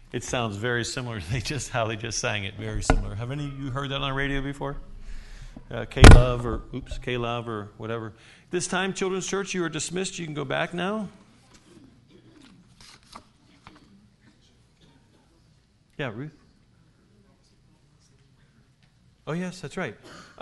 It sounds very similar. How they just sang it, very similar. Have any of you heard that on the radio before? K-Love or whatever. This time, Children's Church, you are dismissed. You can go back now. Yeah, Ruth. Oh, yes, that's right.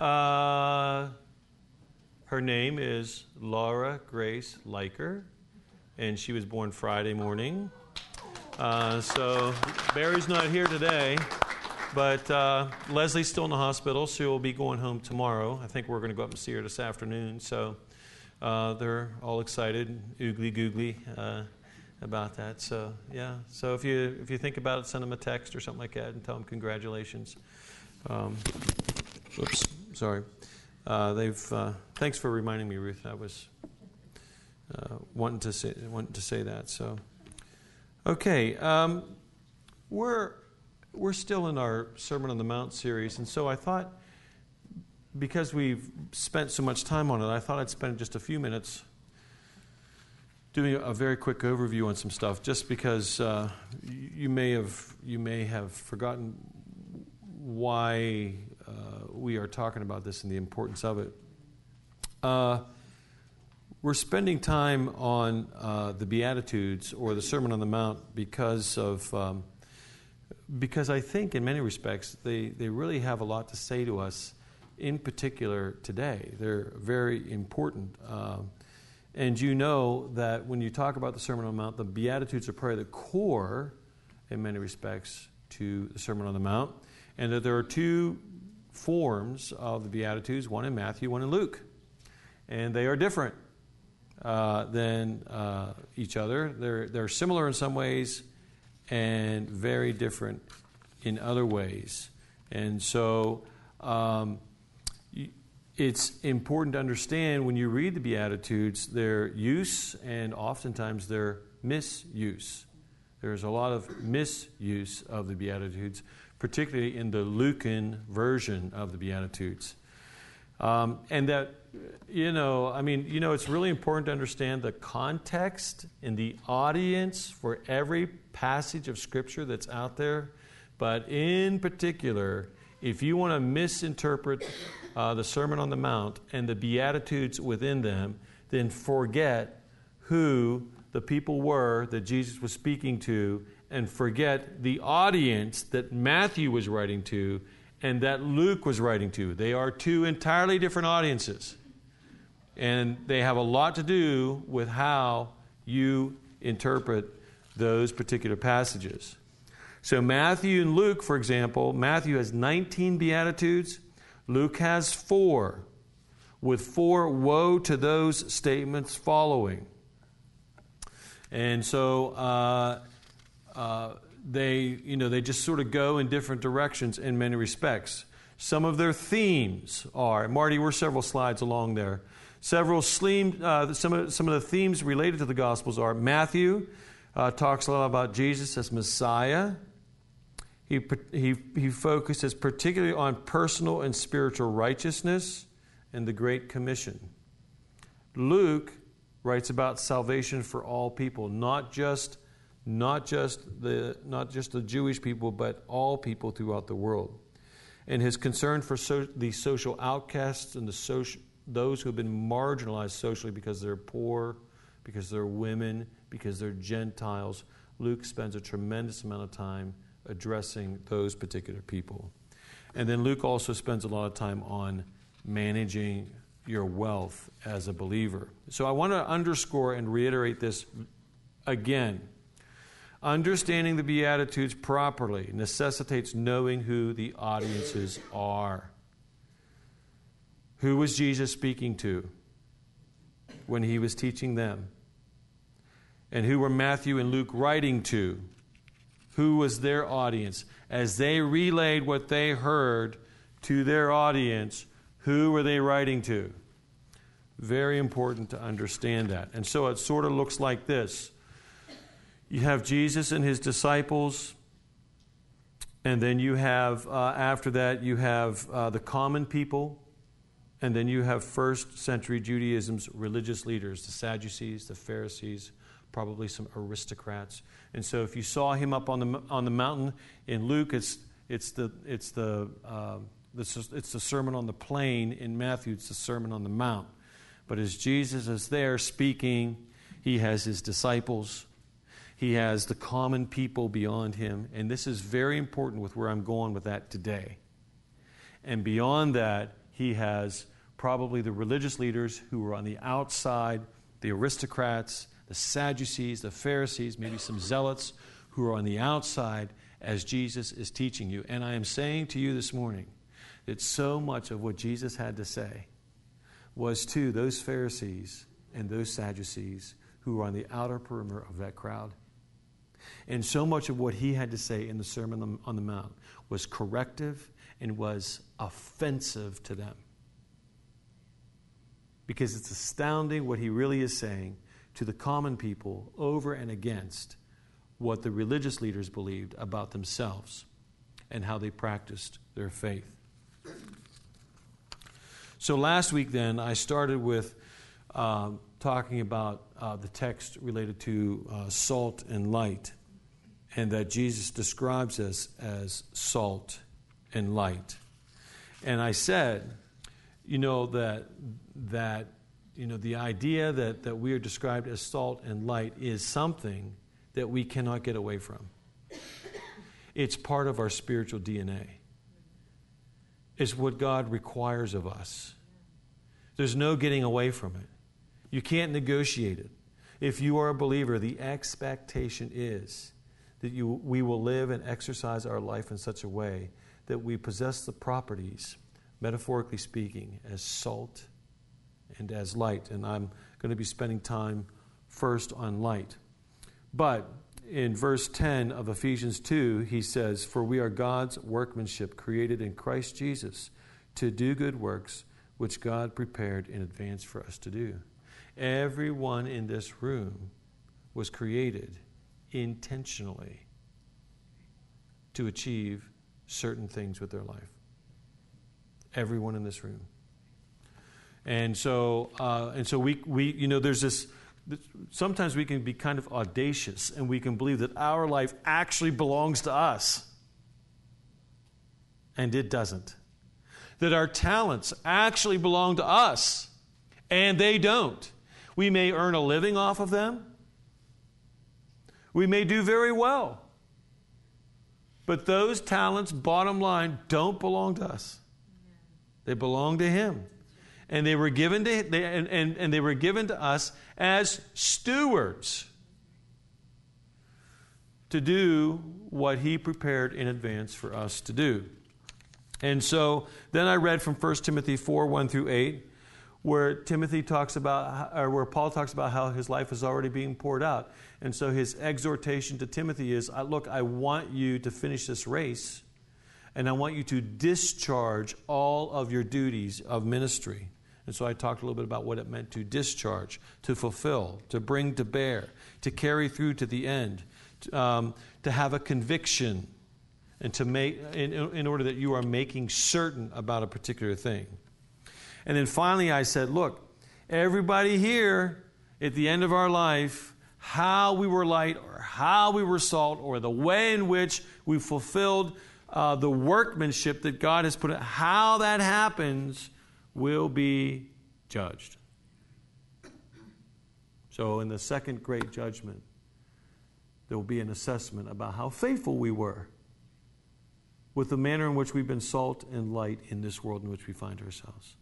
Her name is Laura Grace Leiker, and she was born Friday morning. So Barry's not here today, but Leslie's still in the hospital. So she'll be going home tomorrow. I think we're going to go up and see her this afternoon. So they're all excited, oogly googly about that. So yeah. So if you think about it, send them a text or something like that and tell them congratulations. Oops, sorry. Thanks for reminding me, Ruth. I was wanting to say that. So, okay, we're still in our Sermon on the Mount series, and so I thought, because we've spent so much time on it, I thought I'd spend just a few minutes doing a very quick overview on some stuff, just because you may have forgotten why we are talking about this and the importance of it. We're spending time on the Beatitudes or the Sermon on the Mount because I think in many respects they really have a lot to say to us, in particular today. They're very important. And you know that when you talk about the Sermon on the Mount, the Beatitudes are probably the core, in many respects, to the Sermon on the Mount. And that there are two forms of the Beatitudes, one in Matthew, one in Luke. And they are different than each other. They're similar in some ways and very different in other ways. And so it's important to understand when you read the Beatitudes, their use and oftentimes their misuse. There's a lot of misuse of the Beatitudes, particularly in the Lucan version of the Beatitudes. And that, it's really important to understand the context and the audience for every passage of Scripture that's out there. But in particular, if you want to misinterpret the Sermon on the Mount and the Beatitudes within them, then forget who the people were that Jesus was speaking to, and forget the audience that Matthew was writing to and that Luke was writing to. They are two entirely different audiences. And they have a lot to do with how you interpret those particular passages. So Matthew and Luke, for example, Matthew has 19 Beatitudes. Luke has 4, with 4 woe to those statements following. And so they just sort of go in different directions in many respects. Some of their themes are, Marty, we're several slides along there. Some of the themes related to the Gospels are Matthew talks a lot about Jesus as Messiah. He focuses particularly on personal and spiritual righteousness and the Great Commission. Luke writes about salvation for all people, not just the Jewish people, but all people throughout the world. And his concern for the social outcasts and those who have been marginalized socially because they're poor, because they're women, because they're Gentiles. Luke spends a tremendous amount of time addressing those particular people. And then Luke also spends a lot of time on managing your wealth as a believer. So I want to underscore and reiterate this again. Understanding the Beatitudes properly necessitates knowing who the audiences are. Who was Jesus speaking to when he was teaching them? And who were Matthew and Luke writing to? Who was their audience? As they relayed what they heard to their audience, who were they writing to? Very important to understand that. And so it sort of looks like this. You have Jesus and his disciples, and then you have, after that, you have the common people, and then you have first century Judaism's religious leaders, the Sadducees, the Pharisees, probably some aristocrats. And so if you saw him up on the mountain in Luke, it's the Sermon on the Plain. In Matthew, it's the Sermon on the Mount. But as Jesus is there speaking, he has his disciples. He has the common people beyond him. And this is very important with where I'm going with that today. And beyond that, he has probably the religious leaders who were on the outside, the aristocrats, the Sadducees, the Pharisees, maybe some zealots who are on the outside as Jesus is teaching you. And I am saying to you this morning that so much of what Jesus had to say was to those Pharisees and those Sadducees who were on the outer perimeter of that crowd. And so much of what he had to say in the Sermon on the Mount was corrective and was offensive to them. Because it's astounding what he really is saying to the common people over and against what the religious leaders believed about themselves and how they practiced their faith. So last week then, I started with talking about the text related to salt and light, and that Jesus describes us as salt and light. And I said, that the idea that we are described as salt and light is something that we cannot get away from. It's part of our spiritual DNA. It's what God requires of us. There's no getting away from it. You can't negotiate it. If you are a believer, the expectation is that we will live and exercise our life in such a way that we possess the properties, metaphorically speaking, as salt and as light. And I'm going to be spending time first on light. But in verse 10 of Ephesians 2, he says, "For we are God's workmanship, created in Christ Jesus, to do good works, which God prepared in advance for us to do." Everyone in this room was created intentionally to achieve certain things with their life. Everyone in this room. And so we there's this. Sometimes we can be kind of audacious, and we can believe that our life actually belongs to us, and it doesn't. That our talents actually belong to us, and they don't. We may earn a living off of them. We may do very well. But those talents, bottom line, don't belong to us. They belong to Him. And they were given to they were given to us as stewards to do what He prepared in advance for us to do. And so then I read from 1 Timothy 4, 1 through 8, where Timothy talks about, or where Paul talks about how his life is already being poured out. And so his exhortation to Timothy is, look, I want you to finish this race, and I want you to discharge all of your duties of ministry. And so I talked a little bit about what it meant to discharge, to fulfill, to bring to bear, to carry through to the end, to have a conviction, and to make in order that you are making certain about a particular thing. And then finally I said, look, everybody here at the end of our life, how we were light or how we were salt or the way in which we fulfilled the workmanship that God has put in, how that happens will be judged. So in the second great judgment, there will be an assessment about how faithful we were with the manner in which we've been salt and light in this world in which we find ourselves.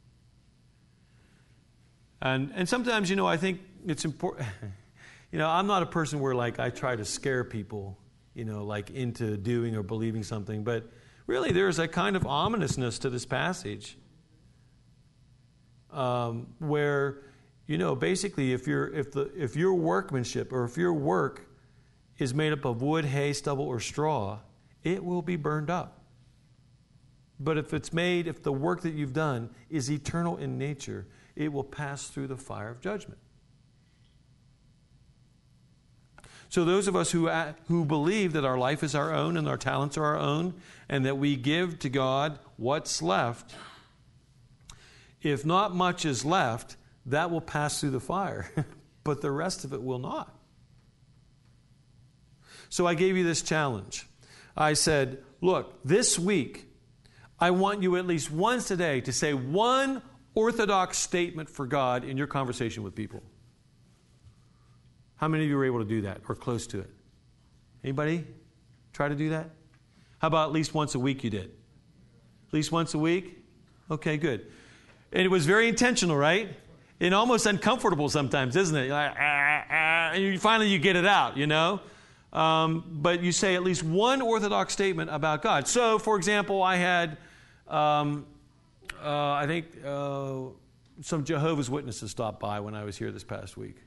And sometimes, I think it's important. I'm not a person where I try to scare people, into doing or believing something. But really, there's a kind of ominousness to this passage. Where, basically, if your workmanship or if your work is made up of wood, hay, stubble, or straw, it will be burned up. But if the work that you've done is eternal in nature, it will pass through the fire of judgment. So those of us who believe that our life is our own and our talents are our own, and that we give to God what's left, if not much is left, that will pass through the fire, but the rest of it will not. So I gave you this challenge. I said, look, this week, I want you at least once a day to say one orthodox statement for God in your conversation with people. How many of you were able to do that or close to it? Anybody try to do that? How about at least once a week you did? At least once a week? Okay, good. And it was very intentional, right? And almost uncomfortable sometimes, isn't it? Like, and finally you get it out, you know? But you say at least one orthodox statement about God. So, for example, I had, I think, some Jehovah's Witnesses stop by when I was here this past week.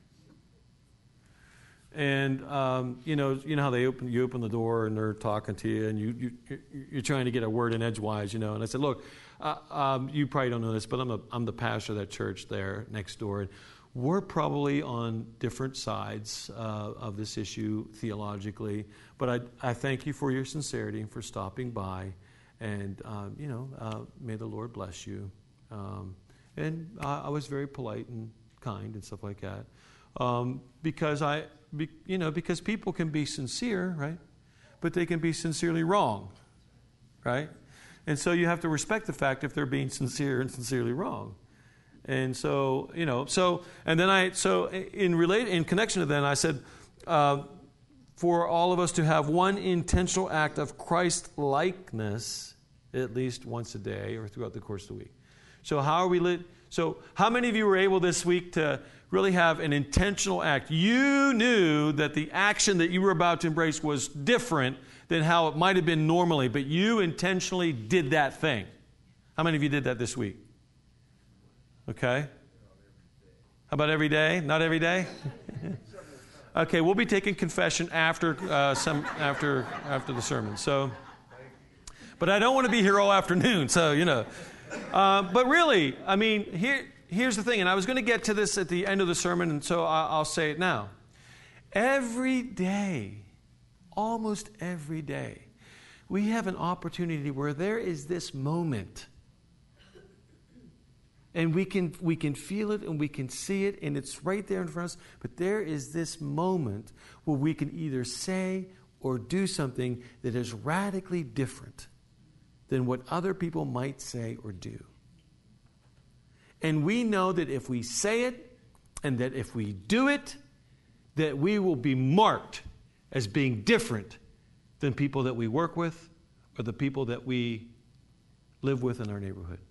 And you know how you open the door and they're talking to you, and you're trying to get a word in edgewise, you know. And I said, look, you probably don't know this, but I'm the pastor of that church there next door. And we're probably on different sides of this issue theologically, but I thank you for your sincerity and for stopping by, and may the Lord bless you. And I was very polite and kind and stuff like that, because people can be sincere, right? But they can be sincerely wrong, right? And so you have to respect the fact if they're being sincere and sincerely wrong. And so, in connection to that, I said, for all of us to have one intentional act of Christ-likeness at least once a day or throughout the course of the week. So how are we lit? So how many of you were able this week to really have an intentional act? You knew that the action that you were about to embrace was different than how it might have been normally, but you intentionally did that thing. How many of you did that this week? Okay. How about every day? Not every day? Okay, we'll be taking confession after the sermon. So, but I don't want to be here all afternoon, so But really, I mean, here's the thing, and I was going to get to this at the end of the sermon, and so I'll say it now. Every day, almost every day, we have an opportunity where there is this moment, and we can feel it and we can see it, and it's right there in front of us, but there is this moment where we can either say or do something that is radically different than what other people might say or do. And we know that if we say it and that if we do it, that we will be marked as being different than people that we work with or the people that we live with in our neighborhood.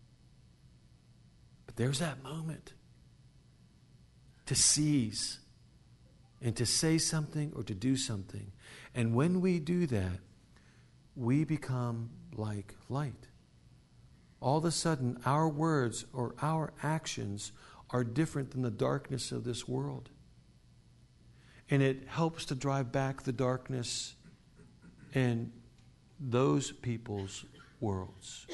But there's that moment to seize and to say something or to do something. And when we do that, we become like light. All of a sudden, our words or our actions are different than the darkness of this world. And it helps to drive back the darkness in those people's worlds.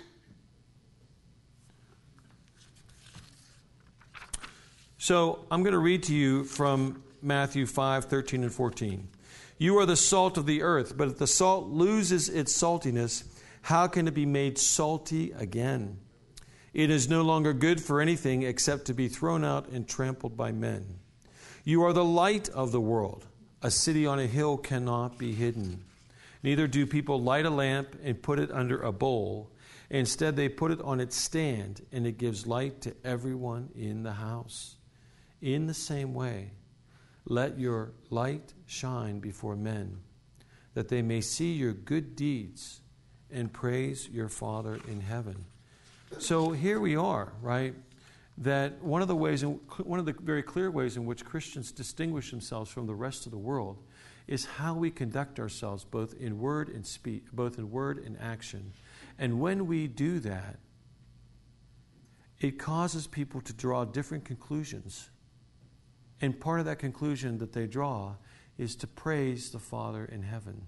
So I'm going to read to you from Matthew 5:13 and 14. You are the salt of the earth, but if the salt loses its saltiness, how can it be made salty again? It is no longer good for anything except to be thrown out and trampled by men. You are the light of the world. A city on a hill cannot be hidden. Neither do people light a lamp and put it under a bowl. Instead, they put it on its stand, and it gives light to everyone in the house. In the same way, let your light shine before men, that they may see your good deeds and praise your Father in heaven. So here we are, right? That one of the very clear ways in which Christians distinguish themselves from the rest of the world is how we conduct ourselves, both in word and speech, both in word and action. And when we do that, it causes people to draw different conclusions. And part of that conclusion that they draw is to praise the Father in heaven.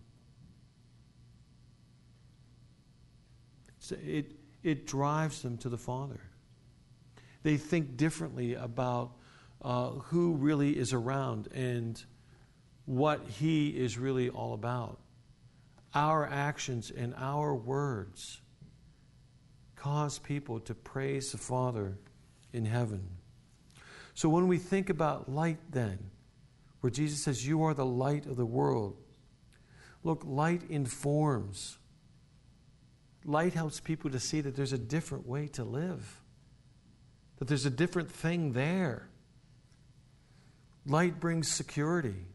So it drives them to the Father. They think differently about who really is around and what He is really all about. Our actions and our words cause people to praise the Father in heaven. So when we think about light then, where Jesus says, you are the light of the world, Look, light informs. Light helps people to see that there's a different way to live, that there's a different thing there. Light brings security.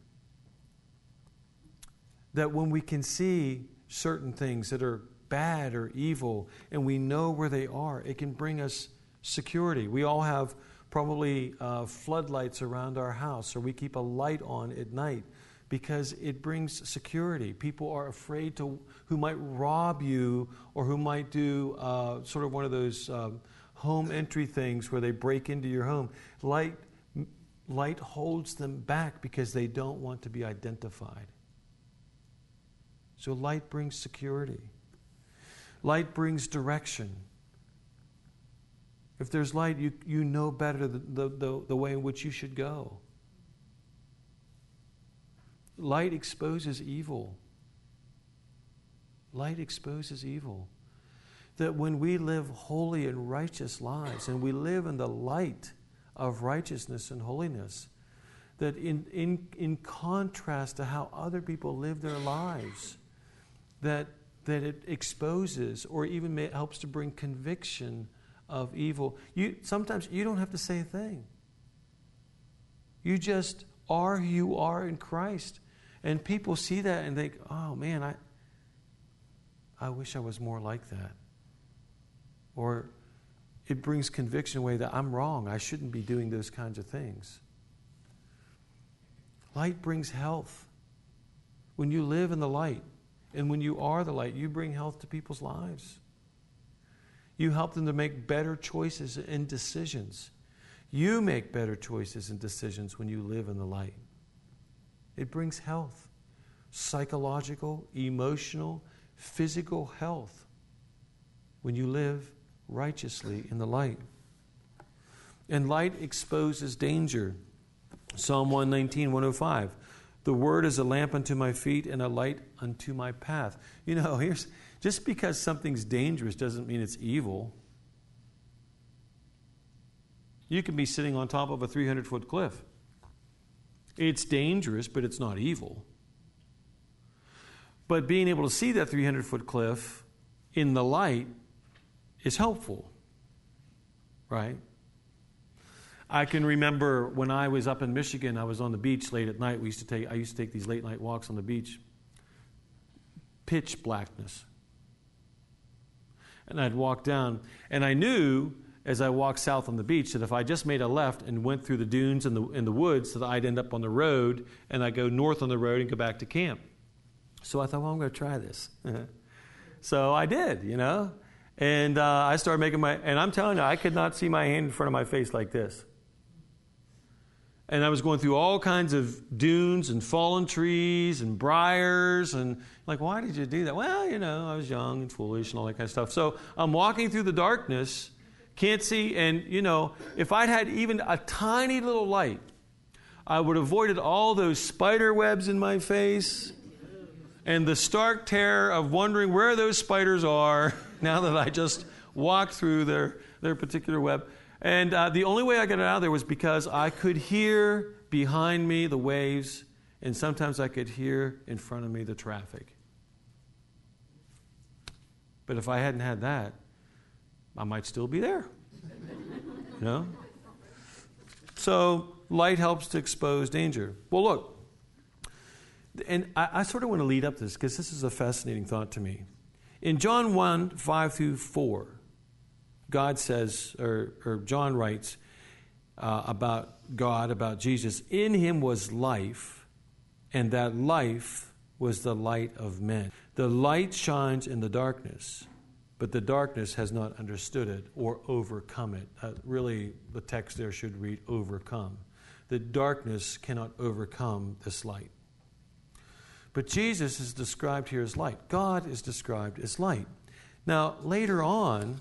That when we can see certain things that are bad or evil and we know where they are, it can bring us security. We all have probably floodlights around our house, or we keep a light on at night because it brings security. People are afraid who might rob you or who might do sort of one of those home entry things where they break into your home. Light holds them back because they don't want to be identified. So light brings security. Light brings direction. If there's light, you know better the way in which you should go. Light exposes evil. Light exposes evil. That when we live holy and righteous lives, and we live in the light of righteousness and holiness, that in contrast to how other people live their lives, that it exposes or even helps to bring conviction of evil. Sometimes you don't have to say a thing. You just are who you are in Christ. And people see that and think, oh man, I wish I was more like that. Or it brings conviction away that I'm wrong. I shouldn't be doing those kinds of things. Light brings health. When you live in the light, and when you are the light, you bring health to people's lives. You help them to make better choices and decisions. You make better choices and decisions when you live in the light. It brings health, psychological, emotional, physical health when you live righteously in the light. And light exposes danger. Psalm 119, 105. The word is a lamp unto my feet and a light unto my path. You know, just because something's dangerous doesn't mean it's evil. You can be sitting on top of a 300-foot cliff. It's dangerous, but it's not evil. But being able to see that 300-foot cliff in the light is helpful, right? I can remember when I was up in Michigan, I was on the beach late at night. I used to take these late night walks on the beach. Pitch blackness. And I'd walk down, and I knew as I walked south on the beach that if I just made a left and went through the dunes and the woods, that I'd end up on the road, and I'd go north on the road and go back to camp. So I thought, well, I'm going to try this. So I did, And I started making and I'm telling you, I could not see my hand in front of my face like this. And I was going through all kinds of dunes and fallen trees and briars. And like, why did you do that? Well, I was young and foolish and all that kind of stuff. So I'm walking through the darkness, can't see. And, if I'd had even a tiny little light, I would have avoided all those spider webs in my face and the stark terror of wondering where those spiders are now that I just walked through their particular web. And the only way I got out of there was because I could hear behind me the waves, and sometimes I could hear in front of me the traffic. But if I hadn't had that, I might still be there. So light helps to expose danger. Well, look, and I sort of want to lead up to this because this is a fascinating thought to me. In John 1, 5 through 4, God says, or John writes about God, about Jesus, in him was life, and that life was the light of men. The light shines in the darkness, but the darkness has not understood it or overcome it. Really, the text there should read overcome. The darkness cannot overcome this light. But Jesus is described here as light. God is described as light. Now, later on,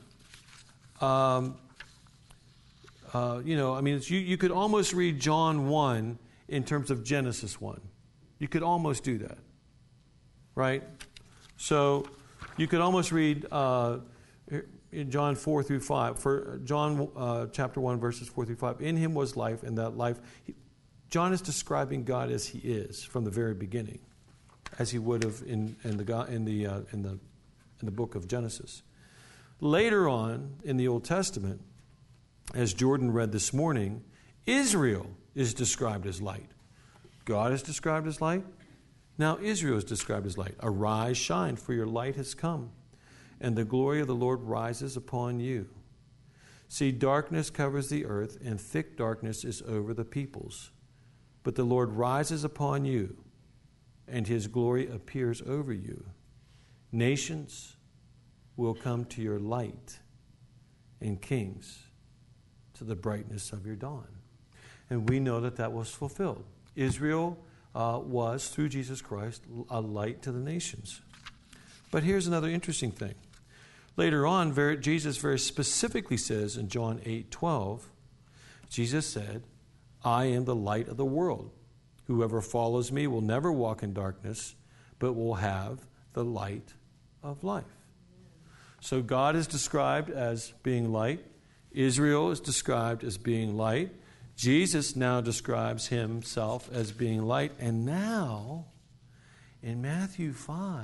you could almost read John 1 in terms of Genesis 1. You could almost do that, right? So you could almost read in John 4 through 5. For John chapter 1, verses 4 through 5. In him was life, and that life... John is describing God as he is from the very beginning. as he would have in the book of Genesis. Later on in the Old Testament, as Jordan read this morning, Israel is described as light. God is described as light. Now Israel is described as light. Arise, shine, for your light has come, and the glory of the Lord rises upon you. See, darkness covers the earth, and thick darkness is over the peoples. But the Lord rises upon you, and his glory appears over you. Nations will come to your light, and kings to the brightness of your dawn. And we know that was fulfilled. Israel was, through Jesus Christ, a light to the nations. But here's another interesting thing. Later on, Jesus very specifically says in John 8:12, Jesus said, I am the light of the world. Whoever follows me will never walk in darkness, but will have the light of life. So God is described as being light. Israel is described as being light. Jesus now describes himself as being light. And now, in Matthew 5,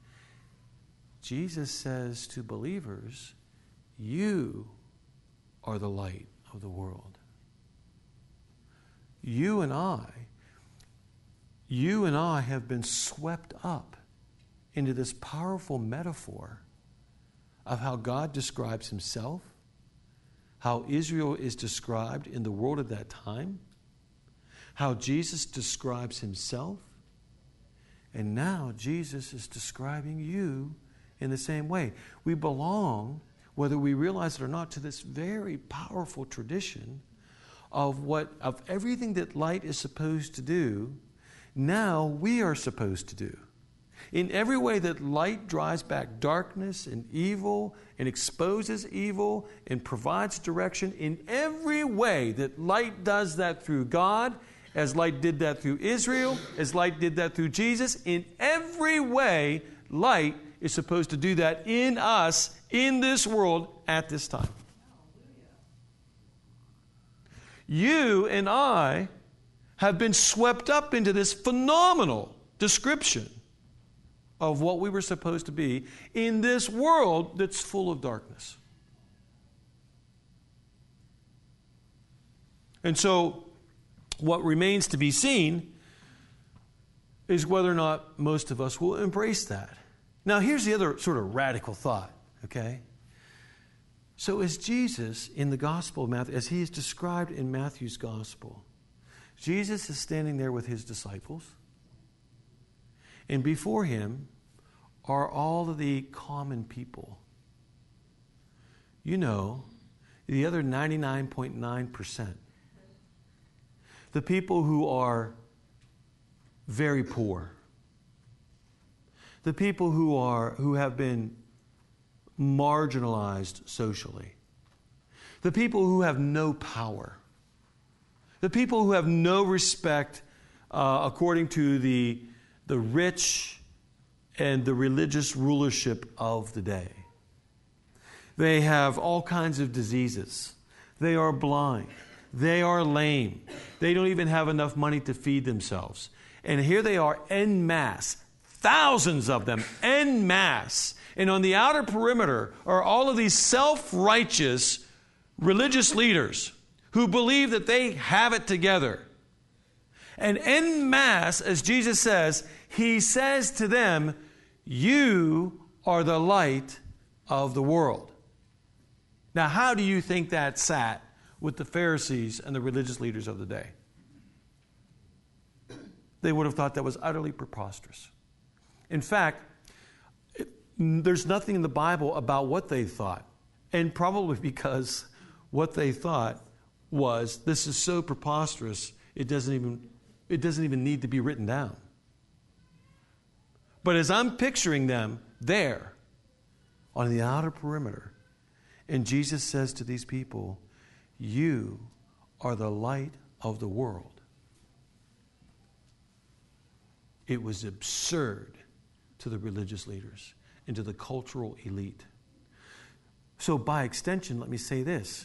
Jesus says to believers, you are the light of the world. You and I have been swept up into this powerful metaphor of how God describes himself, how Israel is described in the world at that time, how Jesus describes himself, and now Jesus is describing you in the same way. We belong, whether we realize it or not, to this very powerful tradition of everything that light is supposed to do, now we are supposed to do. In every way that light drives back darkness and evil and exposes evil and provides direction, in every way that light does that through God, as light did that through Israel, as light did that through Jesus, in every way light is supposed to do that in us, in this world, at this time. You and I have been swept up into this phenomenal description of what we were supposed to be in this world that's full of darkness. And so, what remains to be seen is whether or not most of us will embrace that. Now, here's the other sort of radical thought, okay? So, as Jesus in the Gospel of Matthew, as he is described in Matthew's Gospel, Jesus is standing there with his disciples, and before him are all of the common people. You know, the other 99.9%. The people who are very poor. The people who have been marginalized socially. The people who have no power. The people who have no respect according to the rich and the religious rulership of the day. They have all kinds of diseases. They are blind. They are lame. They don't even have enough money to feed themselves. And here they are en masse, thousands of them en masse. And on the outer perimeter are all of these self-righteous religious leaders who believe that they have it together. And en masse, as Jesus says, he says to them, you are the light of the world. Now, how do you think that sat with the Pharisees and the religious leaders of the day? They would have thought that was utterly preposterous. In fact, there's nothing in the Bible about what they thought. And probably because what they thought was, this is so preposterous, it doesn't even need to be written down. But as I'm picturing them there on the outer perimeter, and Jesus says to these people, you are the light of the world. It was absurd to the religious leaders and to the cultural elite. So by extension, let me say this.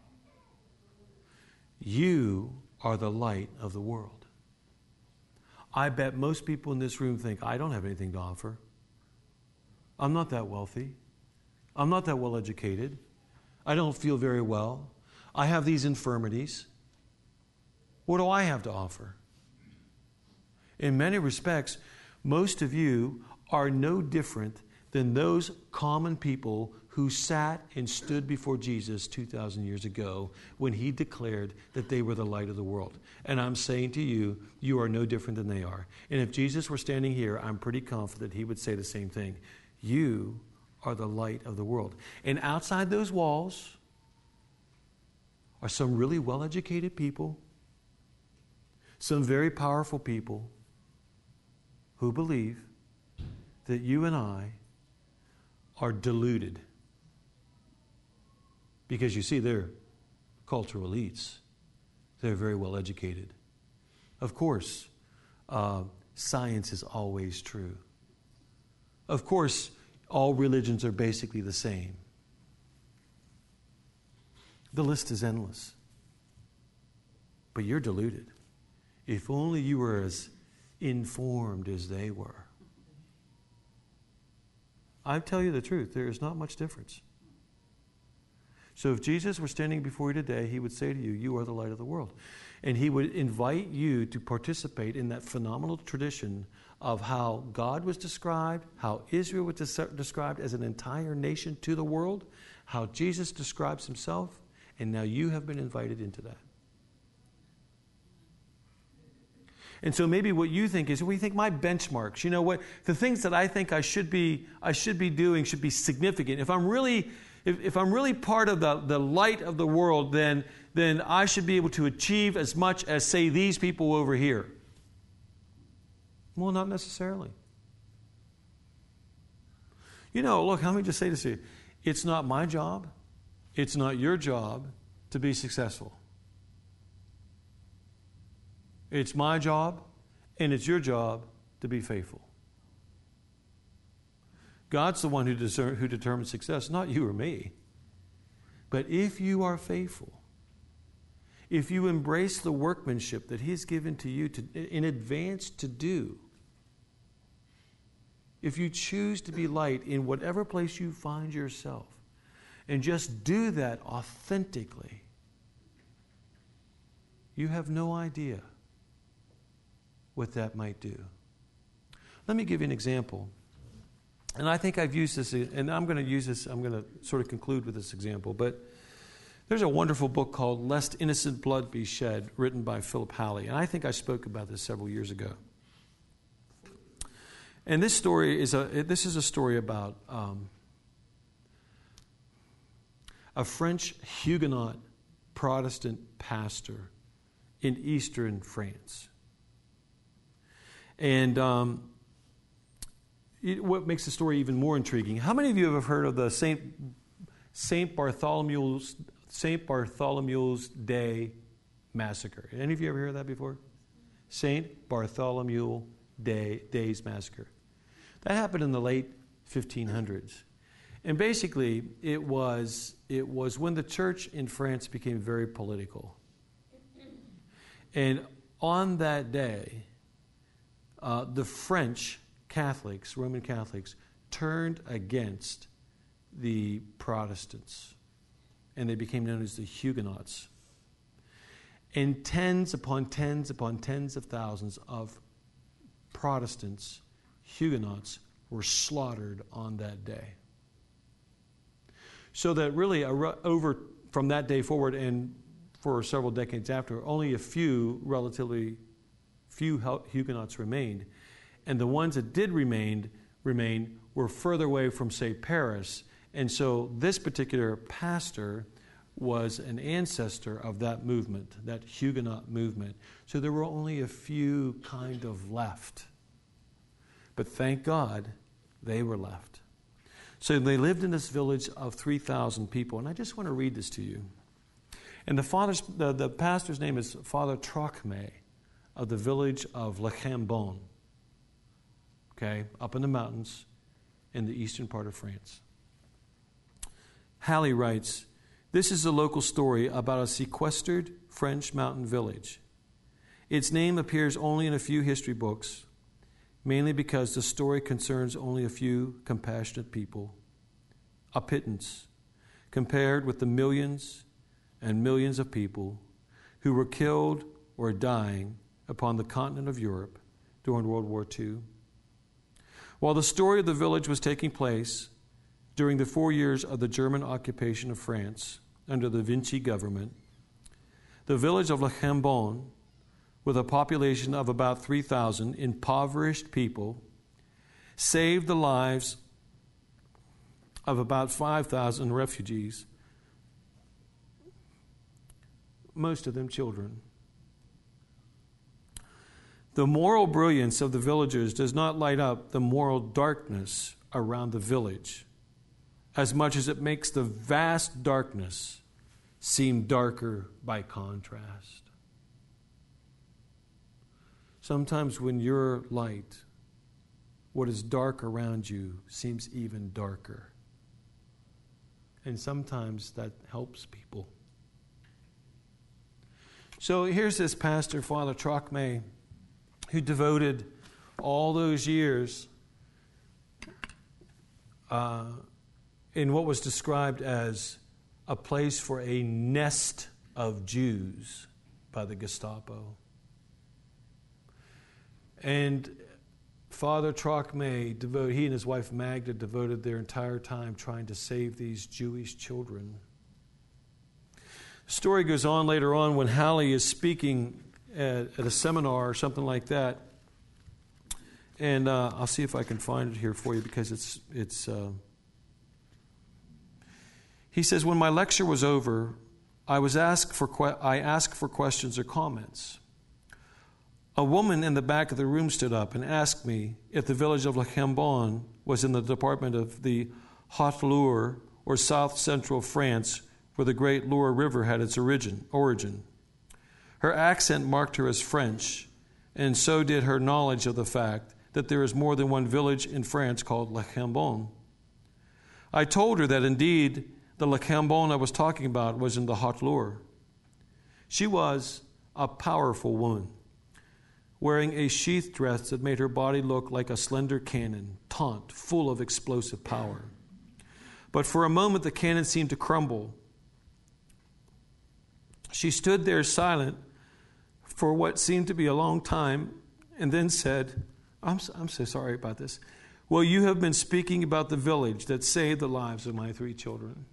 You are the light of the world. I bet most people in this room think, I don't have anything to offer. I'm not that wealthy. I'm not that well educated. I don't feel very well. I have these infirmities. What do I have to offer? In many respects, most of you are no different than those common people who sat and stood before Jesus 2,000 years ago when he declared that they were the light of the world. And I'm saying to you, you are no different than they are. And if Jesus were standing here, I'm pretty confident he would say the same thing. You are the light of the world. And outside those walls are some really well-educated people, some very powerful people who believe that you and I are deluded. Because you see, they're cultural elites. They're very well educated. Of course, science is always true. Of course, all religions are basically the same. The list is endless. But you're deluded. If only you were as informed as they were. I tell you the truth, there is not much difference. So if Jesus were standing before you today, he would say to you, you are the light of the world. And he would invite you to participate in that phenomenal tradition of how God was described, how Israel was described as an entire nation to the world, how Jesus describes himself, and now you have been invited into that. And so maybe what you think is, we think my benchmarks, you know what, the things that I think I should be doing should be significant. If I'm really part of the light of the world, then I should be able to achieve as much as, say, these people over here. Well, not necessarily. You know, look, let me just say this to you. It's not my job, it's not your job to be successful. It's my job, and it's your job to be faithful. God's the one who determines success, not you or me. But if you are faithful, if you embrace the workmanship that he's given to you in advance to do, if you choose to be light in whatever place you find yourself, and just do that authentically, you have no idea what that might do. Let me give you an example. And I think I've used this, and I'm going to sort of conclude with this example. But there's a wonderful book called Lest Innocent Blood Be Shed, written by Philip Halley. And I think I spoke about this several years ago. And this is a story about a French Huguenot Protestant pastor in eastern France. And what makes the story even more intriguing, how many of you have heard of the Saint Bartholomew's Day Massacre? Any of you ever heard of that before? Saint Bartholomew Day's Massacre. That happened in the late 1500s. And basically, it was when the church in France became very political. And on that day, the French Catholics, Roman Catholics, turned against the Protestants. And they became known as the Huguenots. And tens upon tens upon tens of thousands of Protestants, Huguenots, were slaughtered on that day. So that really, over from that day forward and for several decades after, only a relatively few Huguenots remained. And the ones that did remain were further away from, say, Paris. And so this particular pastor was an ancestor of that movement, that Huguenot movement. So there were only a few kind of left. But thank God they were left. So they lived in this village of 3,000 people. And I just want to read this to you. And the pastor's name is Father Trocmé of the village of Le Chambon. Okay, up in the mountains in the eastern part of France. Halley writes, "This is a local story about a sequestered French mountain village. Its name appears only in a few history books, mainly because the story concerns only a few compassionate people, a pittance, compared with the millions and millions of people who were killed or dying upon the continent of Europe during World War II. While the story of the village was taking place during the 4 years of the German occupation of France under the Vichy government, the village of Le Chambon, with a population of about 3,000 impoverished people, saved the lives of about 5,000 refugees, most of them children. The moral brilliance of the villagers does not light up the moral darkness around the village as much as it makes the vast darkness seem darker by contrast. Sometimes when you're light, what is dark around you seems even darker. And sometimes that helps people. So here's this pastor, Father Trocmé, who devoted all those years in what was described as a place for a nest of Jews by the Gestapo. And Father Trocmé, he and his wife Magda devoted their entire time trying to save these Jewish children. The story goes on later on when Halley is speaking at a seminar or something like that. And I'll see if I can find it here for you because it's he says, when my lecture was over, I asked for questions or comments. A woman in the back of the room stood up and asked me if the village of Le Chambon was in the department of the Haute-Loire or south-central France where the great Loire River had its origin. Her accent marked her as French, and so did her knowledge of the fact that there is more than one village in France called Le Chambon. I told her that indeed the Le Chambon I was talking about was in the Haute-Loire. She was a powerful woman, wearing a sheath dress that made her body look like a slender cannon, taut, full of explosive power. But for a moment the cannon seemed to crumble. She stood there silent for what seemed to be a long time and then said, I'm so sorry about this. Well, you have been speaking about the village that saved the lives of my 3 children.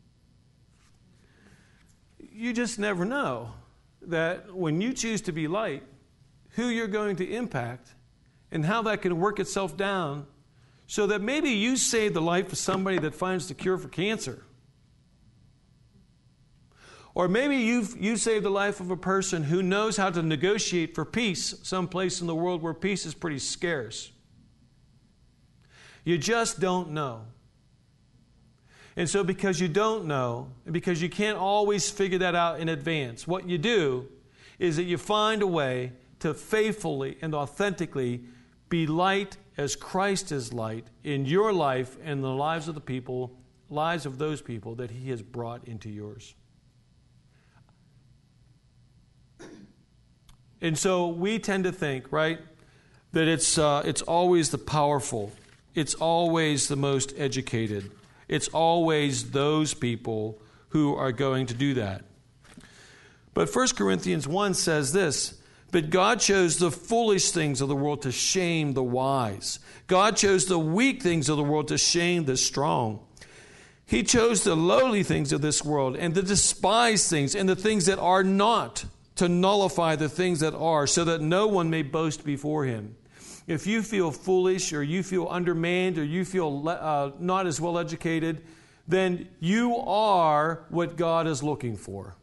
You just never know that when you choose to be light, who you're going to impact and how that can work itself down so that maybe you save the life of somebody that finds the cure for cancer. Or maybe you save the life of a person who knows how to negotiate for peace someplace in the world where peace is pretty scarce. You just don't know. And so because you don't know, and because you can't always figure that out in advance, what you do is that you find a way to faithfully and authentically be light as Christ is light in your life and the lives of the people, lives of those people that He has brought into yours. And so we tend to think, right, that it's always the powerful. It's always the most educated. It's always those people who are going to do that. But 1 Corinthians 1 says this, but God chose the foolish things of the world to shame the wise. God chose the weak things of the world to shame the strong. He chose the lowly things of this world and the despised things and the things that are not to nullify the things that are, so that no one may boast before Him. If you feel foolish or you feel undermanned or you feel not as well educated, then you are what God is looking for.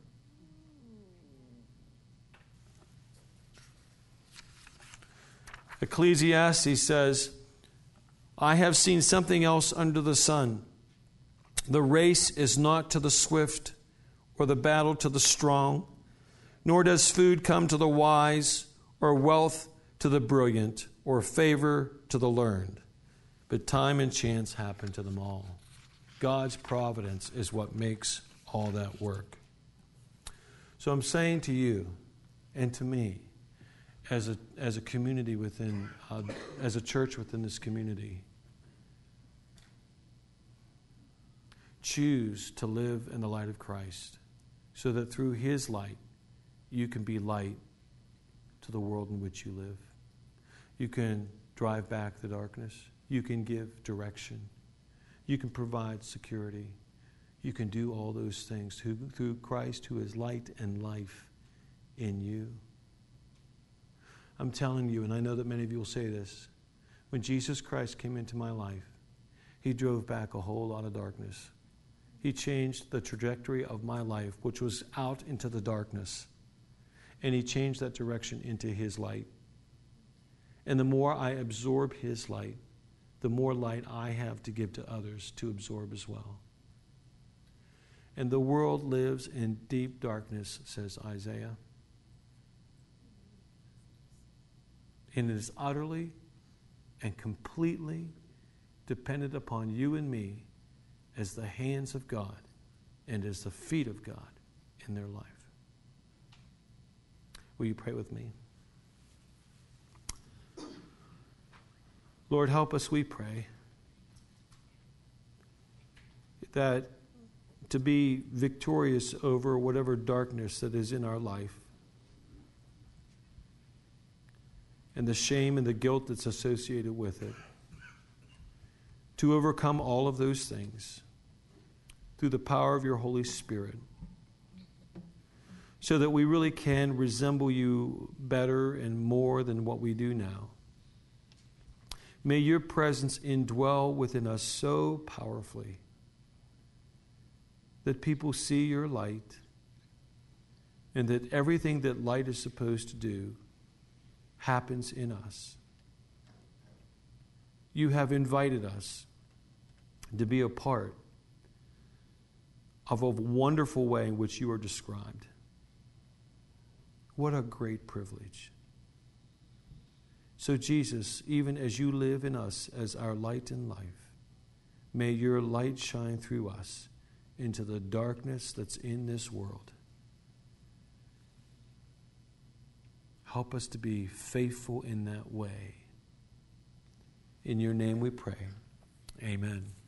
Ecclesiastes says, I have seen something else under the sun. The race is not to the swift or the battle to the strong, nor does food come to the wise or wealth to the brilliant or favor to the learned. But time and chance happen to them all. God's providence is what makes all that work. So I'm saying to you and to me as a community within, as a church within this community. Choose to live in the light of Christ so that through His light you can be light to the world in which you live. You can drive back the darkness. You can give direction. You can provide security. You can do all those things through Christ, who is light and life in you. I'm telling you, and I know that many of you will say this, when Jesus Christ came into my life, He drove back a whole lot of darkness. He changed the trajectory of my life, which was out into the darkness. And He changed that direction into His light. And the more I absorb His light, the more light I have to give to others to absorb as well. And the world lives in deep darkness, says Isaiah. And it is utterly and completely dependent upon you and me as the hands of God and as the feet of God in their life. Will you pray with me? Lord, help us, we pray, that to be victorious over whatever darkness that is in our life and the shame and the guilt that's associated with it, to overcome all of those things through the power of your Holy Spirit, so that we really can resemble you better and more than what we do now. May your presence indwell within us so powerfully that people see your light and that everything that light is supposed to do happens in us. You have invited us to be a part of a wonderful way in which you are described. What a great privilege. So Jesus, even as you live in us as our light and life, may your light shine through us into the darkness that's in this world. Help us to be faithful in that way. In your name we pray. Amen.